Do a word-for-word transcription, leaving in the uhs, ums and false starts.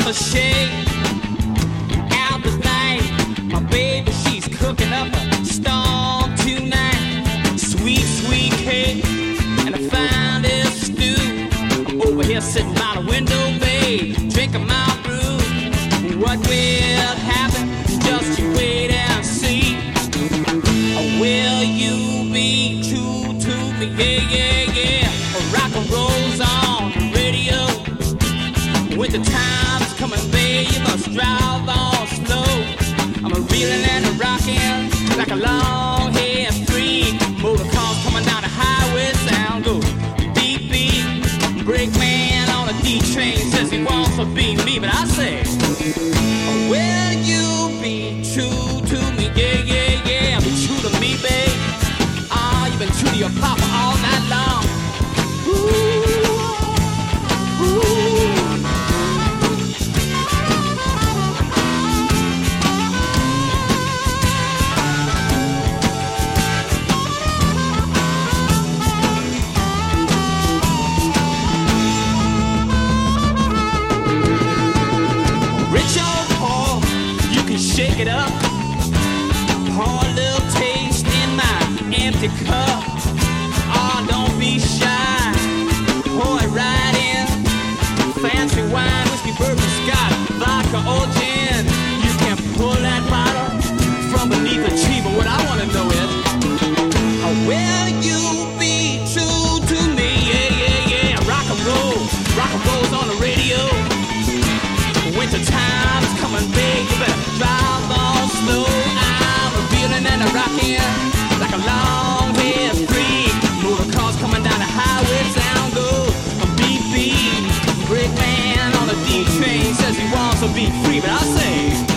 a shake. Out this night, my baby, she's cooking up a storm tonight. Sweet, sweet cake, and I found this stew. I'm over here sitting by the window, babe, drinking my brew. What will happen? Just you wait and see. Will you be true to me? Yeah, yeah, yeah. Rock and roll's on the radio. When the time's coming, babe, you must drive on slow. I'm a reeling and a rocking like a long hair freak. Motor cars coming down the highway, sound good. Beep, beep. Brake man on a D train says he wants to be me, but I say, will you be true to me? Yeah, yeah, yeah. Be true to me, babe. Ah, you've been true to your papa all night long. Ooh, ooh. Rich or poor, you can shake it up. Pour a little taste in my empty cup. Oh, don't be shy. Pour it right in. Fancy wine, whiskey, bourbon, scotch, vodka, or gin. You can pull that bottle from beneath a tree. But what I want to know is, oh, will you be true to me? Yeah, yeah, yeah. Rock and roll. Rock and roll's on the radio. Winter time's coming, babe. You better drive on slow. I'm a reeling and a rocking like a long hair freak. Motor cars coming down the highway, sound good. A beep beep. Brake man on a D train says he wants to be free, but I say,